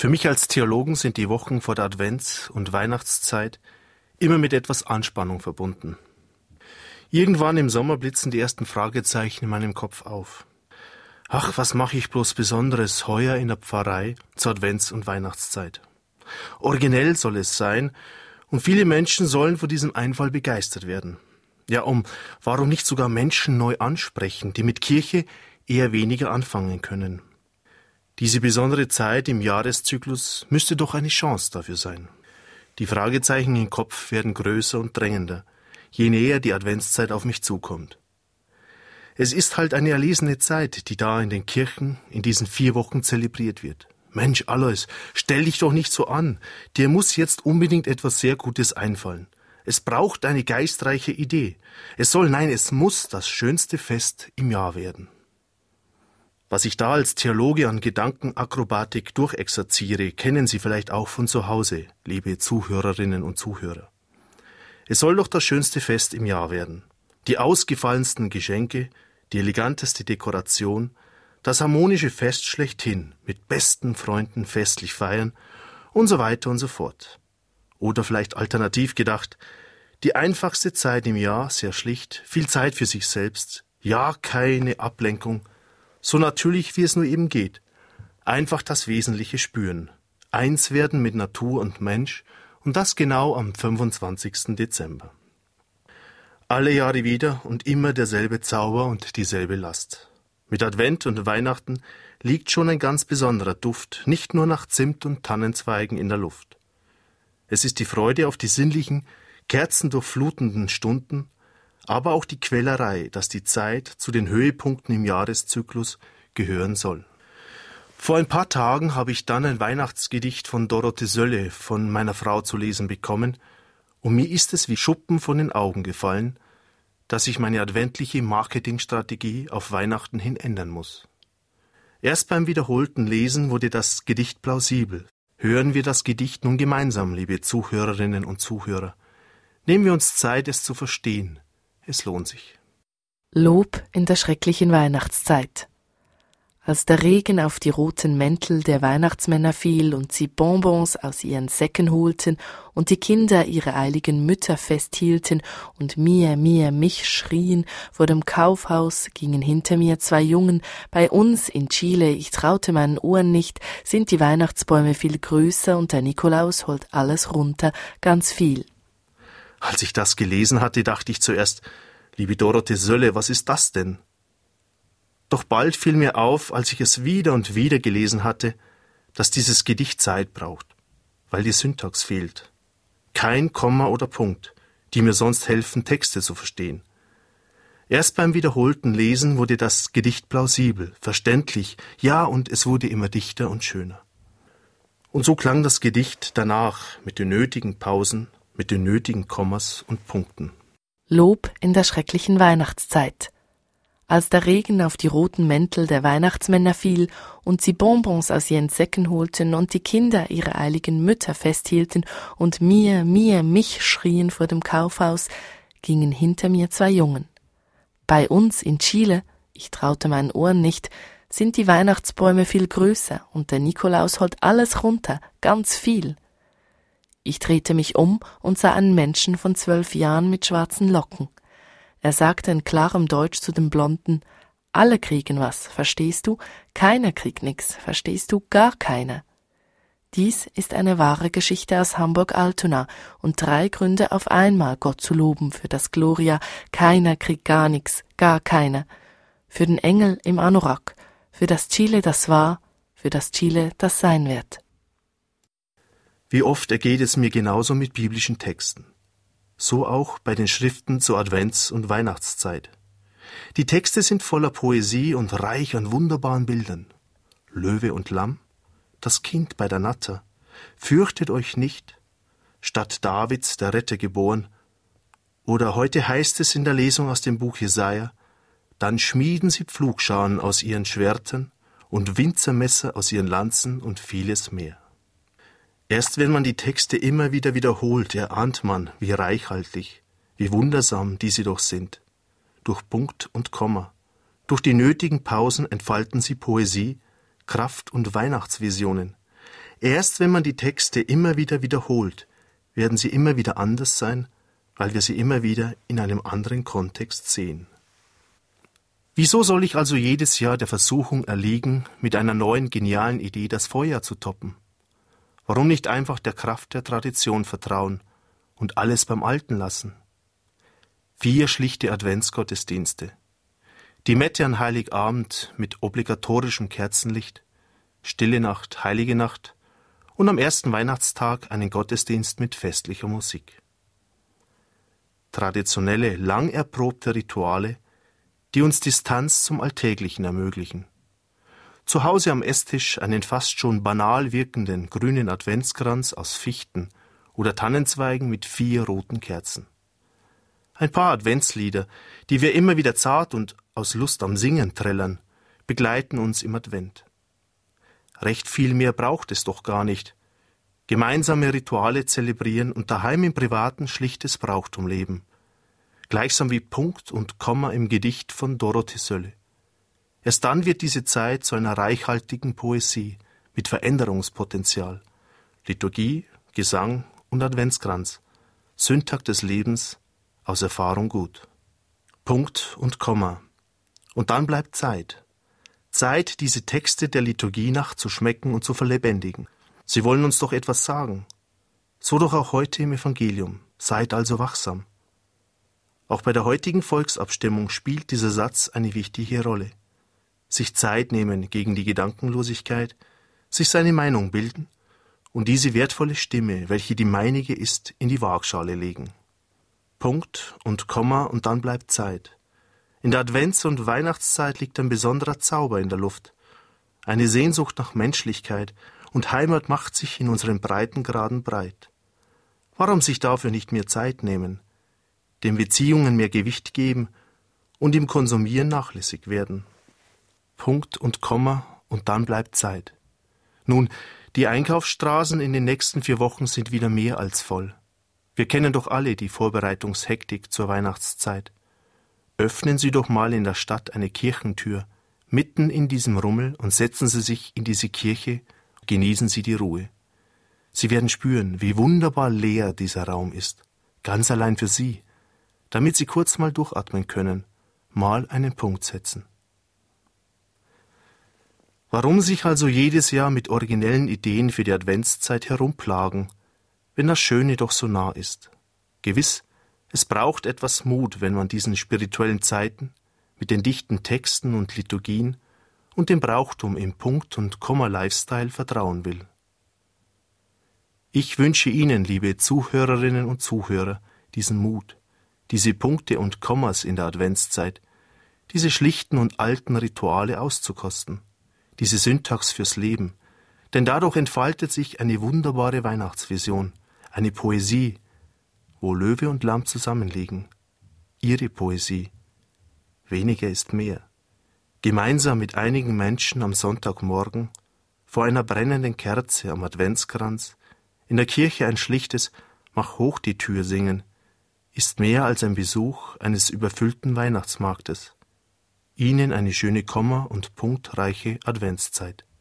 Für mich als Theologen sind die Wochen vor der Advents- und Weihnachtszeit immer mit etwas Anspannung verbunden. Irgendwann im Sommer blitzen die ersten Fragezeichen in meinem Kopf auf. Ach, was mache ich bloß Besonderes heuer in der Pfarrei zur Advents- und Weihnachtszeit? Originell soll es sein und viele Menschen sollen von diesem Einfall begeistert werden. Ja, warum nicht sogar Menschen neu ansprechen, die mit Kirche eher weniger anfangen können? Diese besondere Zeit im Jahreszyklus müsste doch eine Chance dafür sein. Die Fragezeichen im Kopf werden größer und drängender, je näher die Adventszeit auf mich zukommt. Es ist halt eine erlesene Zeit, die da in den Kirchen in diesen 4 Wochen zelebriert wird. Mensch, Alois, stell dich doch nicht so an. Dir muss jetzt unbedingt etwas sehr Gutes einfallen. Es braucht eine geistreiche Idee. Es muss das schönste Fest im Jahr werden. Was ich da als Theologe an Gedankenakrobatik durchexerziere, kennen Sie vielleicht auch von zu Hause, liebe Zuhörerinnen und Zuhörer. Es soll doch das schönste Fest im Jahr werden. Die ausgefallensten Geschenke, die eleganteste Dekoration, das harmonische Fest schlechthin, mit besten Freunden festlich feiern und so weiter und so fort. Oder vielleicht alternativ gedacht, die einfachste Zeit im Jahr, sehr schlicht, viel Zeit für sich selbst, ja, keine Ablenkung, so natürlich wie es nur eben geht. Einfach das Wesentliche spüren, eins werden mit Natur und Mensch und das genau am 25. Dezember. Alle Jahre wieder und immer derselbe Zauber und dieselbe Last. Mit Advent und Weihnachten liegt schon ein ganz besonderer Duft, nicht nur nach Zimt und Tannenzweigen in der Luft. Es ist die Freude auf die sinnlichen, kerzendurchflutenden Stunden, aber auch die Quälerei, dass die Zeit zu den Höhepunkten im Jahreszyklus gehören soll. Vor ein paar Tagen habe ich dann ein Weihnachtsgedicht von Dorothee Sölle von meiner Frau zu lesen bekommen, und mir ist es wie Schuppen von den Augen gefallen, dass ich meine adventliche Marketingstrategie auf Weihnachten hin ändern muss. Erst beim wiederholten Lesen wurde das Gedicht plausibel. Hören wir das Gedicht nun gemeinsam, liebe Zuhörerinnen und Zuhörer. Nehmen wir uns Zeit, es zu verstehen. Es lohnt sich. Lob in der schrecklichen Weihnachtszeit. Als der Regen auf die roten Mäntel der Weihnachtsmänner fiel und sie Bonbons aus ihren Säcken holten und die Kinder ihre eiligen Mütter festhielten und mir, mich schrien, vor dem Kaufhaus gingen hinter mir 2 Jungen, bei uns in Chile, ich traute meinen Ohren nicht, sind die Weihnachtsbäume viel größer und der Nikolaus holt alles runter, ganz viel. Als ich das gelesen hatte, dachte ich zuerst, liebe Dorothee Sölle, was ist das denn? Doch bald fiel mir auf, als ich es wieder und wieder gelesen hatte, dass dieses Gedicht Zeit braucht, weil die Syntax fehlt. Kein Komma oder Punkt, die mir sonst helfen, Texte zu verstehen. Erst beim wiederholten Lesen wurde das Gedicht plausibel, verständlich, ja, und es wurde immer dichter und schöner. Und so klang das Gedicht danach mit den nötigen Pausen, mit den nötigen Kommas und Punkten. Lob in der schrecklichen Weihnachtszeit. Als der Regen auf die roten Mäntel der Weihnachtsmänner fiel und sie Bonbons aus ihren Säcken holten und die Kinder ihre eiligen Mütter festhielten und mir, mich schrien vor dem Kaufhaus, gingen hinter mir 2 Jungen. Bei uns in Chile, ich traute meinen Ohren nicht, sind die Weihnachtsbäume viel größer und der Nikolaus holt alles runter, ganz viel. Ich drehte mich um und sah einen Menschen von 12 Jahren mit schwarzen Locken. Er sagte in klarem Deutsch zu dem Blonden, alle kriegen was, verstehst du? Keiner kriegt nix, verstehst du? Gar keiner. Dies ist eine wahre Geschichte aus Hamburg-Altona und 3 Gründe auf einmal, Gott zu loben für das Gloria, keiner kriegt gar nix, gar keiner. Für den Engel im Anorak, für das Chile, das war, für das Chile, das sein wird. Wie oft ergeht es mir genauso mit biblischen Texten. So auch bei den Schriften zur Advents- und Weihnachtszeit. Die Texte sind voller Poesie und reich an wunderbaren Bildern. Löwe und Lamm, das Kind bei der Natter, fürchtet euch nicht, statt Davids der Retter geboren. Oder heute heißt es in der Lesung aus dem Buch Jesaja, dann schmieden sie Pflugscharen aus ihren Schwertern und Winzermesser aus ihren Lanzen und vieles mehr. Erst wenn man die Texte immer wieder wiederholt, erahnt man, wie reichhaltig, wie wundersam diese doch sind. Durch Punkt und Komma, durch die nötigen Pausen entfalten sie Poesie, Kraft und Weihnachtsvisionen. Erst wenn man die Texte immer wieder wiederholt, werden sie immer wieder anders sein, weil wir sie immer wieder in einem anderen Kontext sehen. Wieso soll ich also jedes Jahr der Versuchung erliegen, mit einer neuen genialen Idee das Vorjahr zu toppen? Warum nicht einfach der Kraft der Tradition vertrauen und alles beim Alten lassen? 4 schlichte Adventsgottesdienste. Die Mette an Heiligabend mit obligatorischem Kerzenlicht, Stille Nacht, Heilige Nacht und am ersten Weihnachtstag einen Gottesdienst mit festlicher Musik. Traditionelle, lang erprobte Rituale, die uns Distanz zum Alltäglichen ermöglichen. Zu Hause am Esstisch einen fast schon banal wirkenden grünen Adventskranz aus Fichten oder Tannenzweigen mit 4 roten Kerzen. Ein paar Adventslieder, die wir immer wieder zart und aus Lust am Singen trällern, begleiten uns im Advent. Recht viel mehr braucht es doch gar nicht. Gemeinsame Rituale zelebrieren und daheim im Privaten schlichtes Brauchtum leben. Gleichsam wie Punkt und Komma im Gedicht von Dorothee Sölle. Erst dann wird diese Zeit zu einer reichhaltigen Poesie mit Veränderungspotenzial. Liturgie, Gesang und Adventskranz. Syntax des Lebens, aus Erfahrung gut. Punkt und Komma. Und dann bleibt Zeit. Zeit, diese Texte der Liturgie nachzuschmecken und zu verlebendigen. Sie wollen uns doch etwas sagen. So doch auch heute im Evangelium. Seid also wachsam. Auch bei der heutigen Volksabstimmung spielt dieser Satz eine wichtige Rolle. Sich Zeit nehmen gegen die Gedankenlosigkeit, sich seine Meinung bilden und diese wertvolle Stimme, welche die meinige ist, in die Waagschale legen. Punkt und Komma und dann bleibt Zeit. In der Advents- und Weihnachtszeit liegt ein besonderer Zauber in der Luft. Eine Sehnsucht nach Menschlichkeit und Heimat macht sich in unseren Breitengraden breit. Warum sich dafür nicht mehr Zeit nehmen, den Beziehungen mehr Gewicht geben und im Konsumieren nachlässig werden? Punkt und Komma und dann bleibt Zeit. Nun, die Einkaufsstraßen in den nächsten 4 Wochen sind wieder mehr als voll. Wir kennen doch alle die Vorbereitungshektik zur Weihnachtszeit. Öffnen Sie doch mal in der Stadt eine Kirchentür, mitten in diesem Rummel und setzen Sie sich in diese Kirche, genießen Sie die Ruhe. Sie werden spüren, wie wunderbar leer dieser Raum ist, ganz allein für Sie, damit Sie kurz mal durchatmen können, mal einen Punkt setzen. Warum sich also jedes Jahr mit originellen Ideen für die Adventszeit herumplagen, wenn das Schöne doch so nah ist? Gewiss, es braucht etwas Mut, wenn man diesen spirituellen Zeiten mit den dichten Texten und Liturgien und dem Brauchtum im Punkt- und Komma-Lifestyle vertrauen will. Ich wünsche Ihnen, liebe Zuhörerinnen und Zuhörer, diesen Mut, diese Punkte und Kommas in der Adventszeit, diese schlichten und alten Rituale auszukosten, diese Syntax fürs Leben, denn dadurch entfaltet sich eine wunderbare Weihnachtsvision, eine Poesie, wo Löwe und Lamm zusammenliegen. Ihre Poesie. Weniger ist mehr. Gemeinsam mit einigen Menschen am Sonntagmorgen, vor einer brennenden Kerze am Adventskranz, in der Kirche ein schlichtes Mach hoch die Tür singen, ist mehr als ein Besuch eines überfüllten Weihnachtsmarktes. Ihnen eine schöne Komma- und punktreiche Adventszeit.